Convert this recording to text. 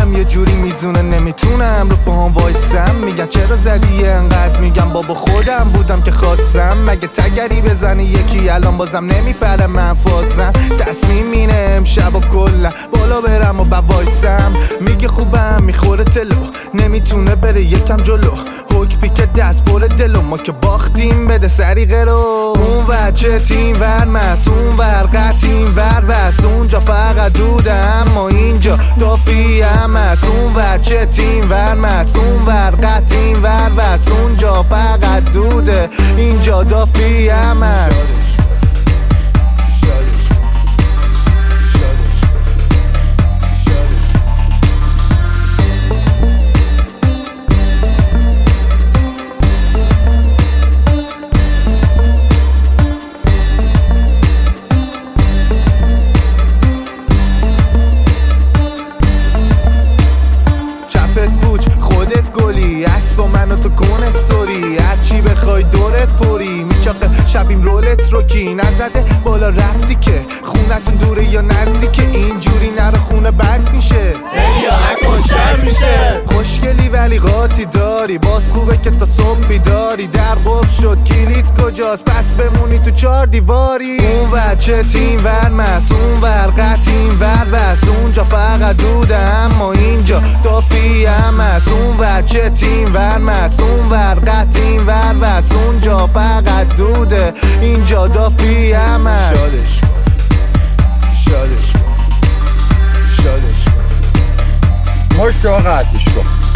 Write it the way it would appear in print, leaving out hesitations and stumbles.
دلم یه جوری میزونه نمیتونم رو پاهم وایسم. میگن چرا زدی انقدر، میگم بابا خودم بودم که خواستم. مگه تگری بزنی یکی الان بازم نمیپره من فازم. تصمیم اینه امشب و کلا بالا برم و وایسم. میگه خوبم میخوره تلو نمیتونه بره یکم جلو. حک پیک دست پر دلو ما که باختیم بده سریقه رو. اون ور چه تیم ور مس اون ور قطیم ور وست. اونجا فقط دوده اما اینجا دافی هم است. اون ور چه تیم ور مس اون ور قطیم ور وست. اونجا فقط دوده اینجا دافی هم است. خودت گلی عکس با من و تو کن استوری. هرچی بخوای دورت پری میچاقه شبیم رولت رو کی نزده بالا رفتی که خونتون دوره یا نزدیکه. اینجوری نرو خونه بد میشه یا نکن شر میشه. خوشگلی ولی قاطی داری باز خوبه که تا صبح بیداری. در قفل شد کلید کجاست پس بمونی تو 4 دیواری. اون ور چه تیم ور مس اون ور قطیم ور وست. اونجا فقط دوده اما اینجا دافی هم است. اون ور چه تیم ور مس اون ور قطیم ور وست. اونجا فقط دوده اینجا دافی هم است. شادش شادش شادش مشت و قطعش کن.